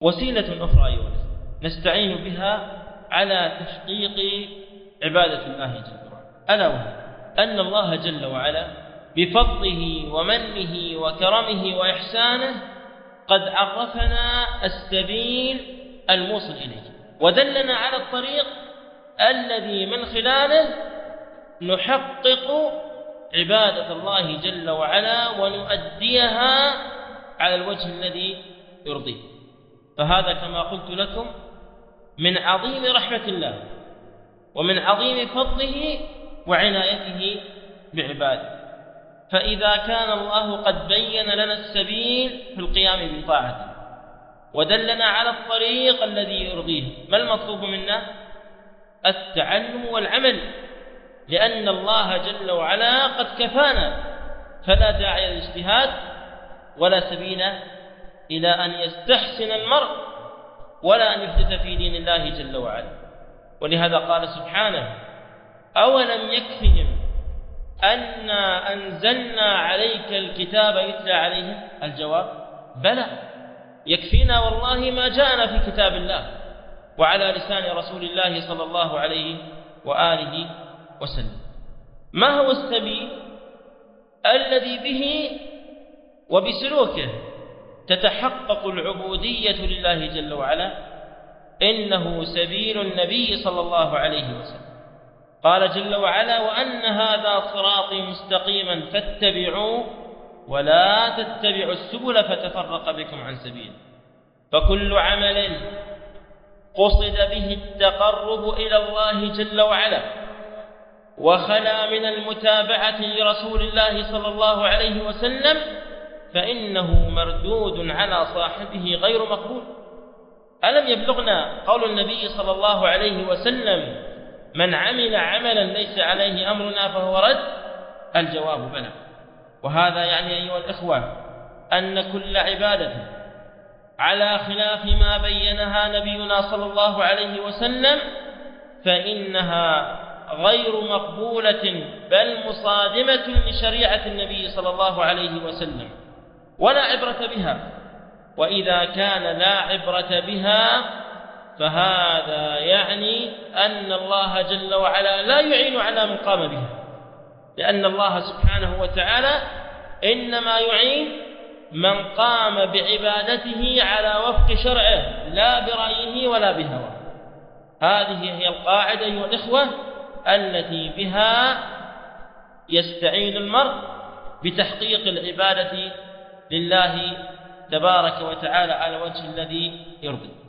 وسيلة أخرى أيها الأخوة نستعين بها على تحقيق عبادة الله جل وعلا، ألا وهي أن الله جل وعلا بفضله ومنه وكرمه وإحسانه قد عرفنا السبيل الموصل إليه، ودلنا على الطريق الذي من خلاله نحقق عبادة الله جل وعلا ونؤديها على الوجه الذي يرضيه. فهذا كما قلت لكم من عظيم رحمة الله ومن عظيم فضله وعنايته بعباده. فإذا كان الله قد بين لنا السبيل في القيام بطاعته ودلنا على الطريق الذي يرضيه، ما المطلوب منا؟ التعلم والعمل، لأن الله جل وعلا قد كفانا، فلا داعي للاجتهاد ولا سبيل إلى أن يستحسن المرء ولا أن يحدث في دين الله جل وعلا. ولهذا قال سبحانه: أولم يكفهم أنا أنزلنا عليك الكتاب يتلى عليهم؟ الجواب: بلى، يكفينا والله ما جاءنا في كتاب الله وعلى لسان رسول الله صلى الله عليه وآله وسلم. ما هو السبيل الذي به وبسلوكه تتحقق العبودية لله جل وعلا؟ إنه سبيل النبي صلى الله عليه وسلم. قال جل وعلا: وأن هذا صراطي مستقيما فاتبعوه ولا تتبعوا السبل فتفرق بكم عن سبيله. فكل عمل قصد به التقرب إلى الله جل وعلا وخلا من المتابعة لرسول الله صلى الله عليه وسلم فإنه مردود على صاحبه غير مقبول. ألم يبلغنا قول النبي صلى الله عليه وسلم: من عمل عملا ليس عليه أمرنا فهو رد؟ الجواب: بلى. وهذا يعني أيها الإخوة أن كل عبادة على خلاف ما بينها نبينا صلى الله عليه وسلم فإنها غير مقبولة بل مصادمة لشريعة النبي صلى الله عليه وسلم ولا عبرة بها. وإذا كان لا عبرة بها فهذا يعني أن الله جل وعلا لا يعين على من قام بها، لأن الله سبحانه وتعالى إنما يعين من قام بعبادته على وفق شرعه لا برأيه ولا بهواه. هذه هي القاعدة أيها الإخوة التي بها يستعين المرء بتحقيق العبادة لله تبارك وتعالى على وجه الذي يرضي.